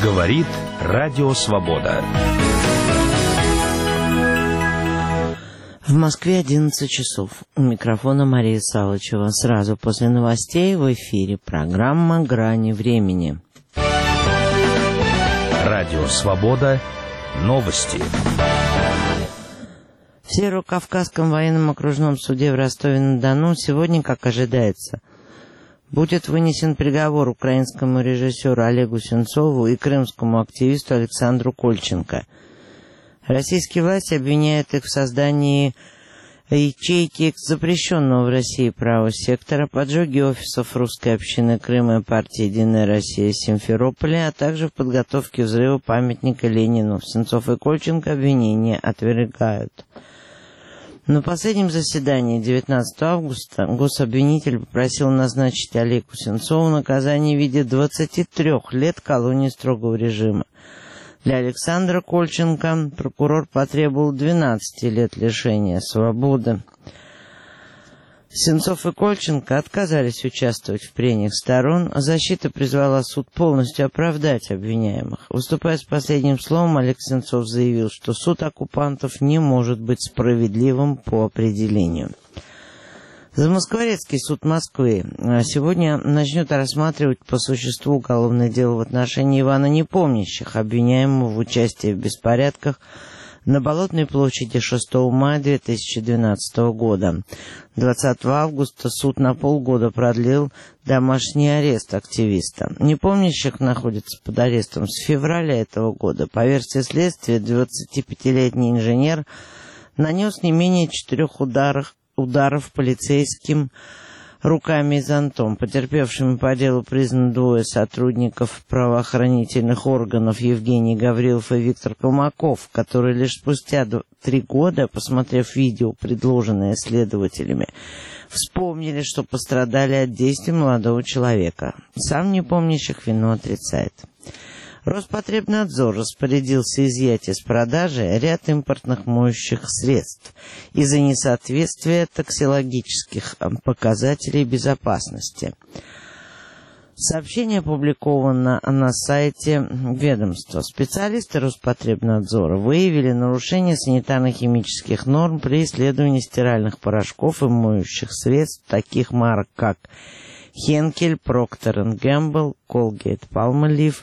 Говорит Радио Свобода. В Москве 11 часов. У микрофона Мария Салычева. Сразу после новостей в эфире программа «Грани времени». Радио Свобода. Новости. В Северо-Кавказском военном окружном суде в Ростове-на-Дону сегодня, как ожидается, будет вынесен приговор украинскому режиссеру Олегу Сенцову и крымскому активисту Александру Кольченко. Российские власти обвиняют их в создании ячейки запрещенного в России правого сектора, поджоге офисов русской общины Крыма и партии «Единая Россия» в Симферополе, а также в подготовке взрыва памятника Ленину. Сенцов и Кольченко обвинения отвергают. На последнем заседании 19 августа гособвинитель попросил назначить Олегу Сенцову наказание в виде 23 лет колонии строгого режима. Для Александра Кольченко прокурор потребовал 12 лет лишения свободы. Сенцов и Кольченко отказались участвовать в прениях сторон, а защита призвала суд полностью оправдать обвиняемых. Выступая с последним словом, Олег Сенцов заявил, что суд оккупантов не может быть справедливым по определению. Замоскворецкий суд Москвы сегодня начнет рассматривать по существу уголовное дело в отношении Ивана Непомнящих, обвиняемого в участии в беспорядках на Болотной площади 6 мая 2012 года. 20 августа суд на полгода продлил домашний арест активиста. Непомнящих находится под арестом с февраля этого года. По версии следствия, 25-летний инженер нанес не менее 4 ударов полицейским руками и зонтом. Потерпевшими по делу признаны двое сотрудников правоохранительных органов Евгений Гаврилов и Виктор Колмаков, которые лишь спустя 3 года, посмотрев видео, предложенное следователями, вспомнили, что пострадали от действий молодого человека. Сам Непомнящих вину отрицает. Роспотребнадзор распорядился изъять из продажи ряд импортных моющих средств из-за несоответствия токсикологических показателей безопасности. Сообщение опубликовано на сайте ведомства. Специалисты Роспотребнадзора выявили нарушение санитарно-химических норм при исследовании стиральных порошков и моющих средств таких марок, как Henkel, Procter & Gamble, Colgate Palmolive,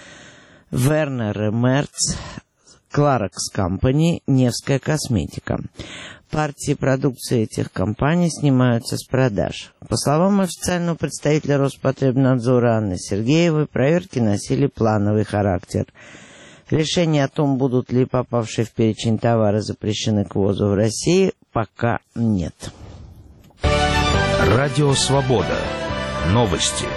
Werner Merz, Clorox Company, Невская косметика. Партии продукции этих компаний снимаются с продаж. По словам официального представителя Роспотребнадзора Анны Сергеевой, проверки носили плановый характер. Решение о том, будут ли попавшие в перечень товары запрещены к ввозу в России, пока нет. Радио Свобода. Новости.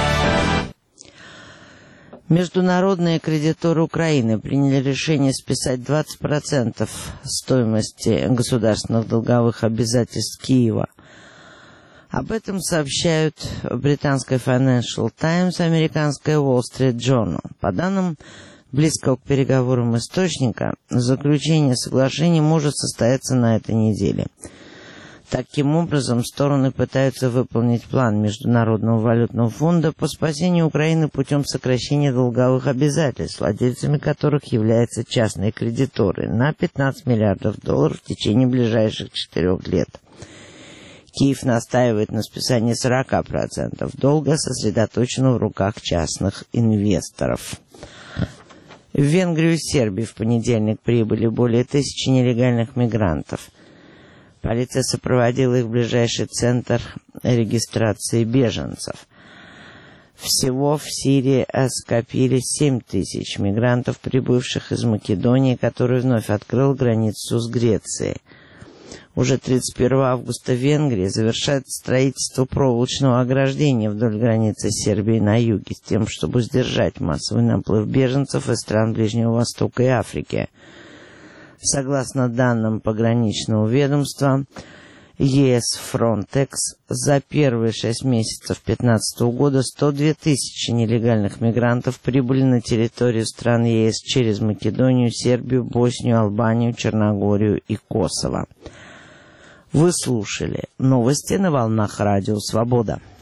Международные кредиторы Украины приняли решение списать 20% стоимости государственных долговых обязательств Киева. Об этом сообщают британская Financial Times, американская Wall Street Journal. По данным близкого к переговорам источника, заключение соглашения может состояться на этой неделе. Таким образом, стороны пытаются выполнить план Международного валютного фонда по спасению Украины путем сокращения долговых обязательств, владельцами которых являются частные кредиторы, на $15 миллиардов в течение ближайших 4 лет. Киев настаивает на списании 40% долга, сосредоточенного в руках частных инвесторов. В Венгрию и Сербию в понедельник прибыли более 1000 нелегальных мигрантов. Полиция сопроводила их в ближайший центр регистрации беженцев. Всего в Сирии скопились 7000 мигрантов, прибывших из Македонии, которая вновь открыла границу с Грецией. Уже 31 августа в Венгрии завершает строительство проволочного ограждения вдоль границы Сербии на юге, с тем, чтобы сдержать массовый наплыв беженцев из стран Ближнего Востока и Африки. Согласно данным пограничного ведомства ЕС Frontex, за первые 6 месяцев 2015 года 102 тысячи нелегальных мигрантов прибыли на территорию стран ЕС через Македонию, Сербию, Боснию, Албанию, Черногорию и Косово. Вы слушали новости на волнах Радио Свобода.